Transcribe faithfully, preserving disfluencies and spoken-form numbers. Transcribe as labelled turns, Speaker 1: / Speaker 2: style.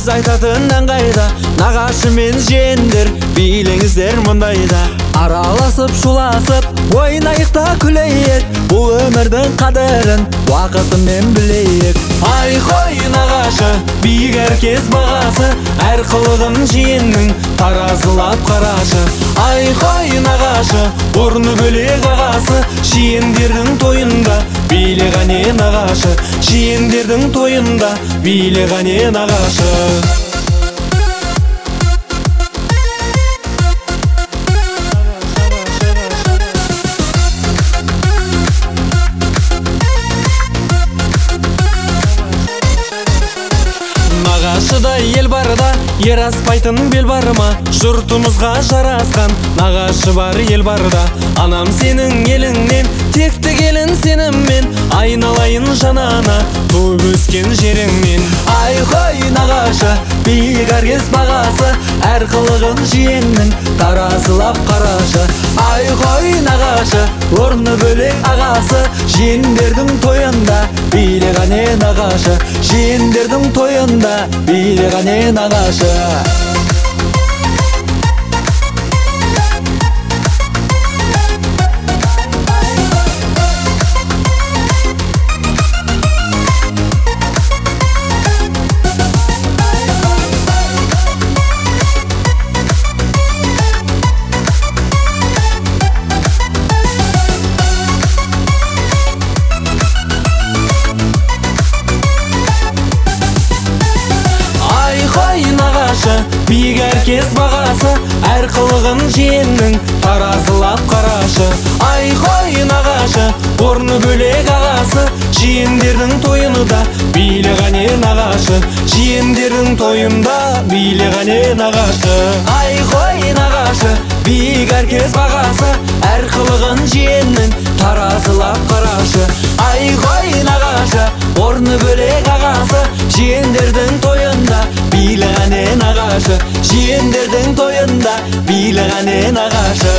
Speaker 1: сөз айтатын аңғайда, нағашы мен жиендер билеңіздер мұндайда. Араласып шуласып ойнайық та күлейік, бұл өмірдің қадірін уақытымен білейік. Ай қой нағашы, биік әркез бағасы, әр қылығын жиеннің таразылап қарашы. Ай қой нағашы, орны бөлек ағасы, жиендердің тойында билік әне нағашы. Жиендердің тойында билік әне нағашы. Нағашыда ел барда, ер аспайтын бел бар ма? Жұртымызға жарасқан нағашы бар ел барда. Анам сенің еліңнен, текті келін сеніммен, айналайын жанана, туып өскен жеріңмен. Ай қой нағашы, биік әркез бағасы, әр қылығын жиеннің таразылап қарашы. Ай қой нағашы, орны бөлек ағасы, жиендердің тойында билік әне нағашы. Жиендердің тойында билік әне нағашы. Биік әркез бағасы, әр қылығын жиеннің таразылап қарашы. Ай қой нағашы, орны бөлек ағасы, жиендердің тойында билік әне нағашы. Жиендердің тойында билік әне нағашы. Ай қой нағашы, биік әркез бағасы, әр қылығын жиеннің таразылап қарашы. Ай қой нағашы, орны бөлек ағасы, жиендердің тойында билік әне нағашы. Жиендердің тойында билік әне нағашы.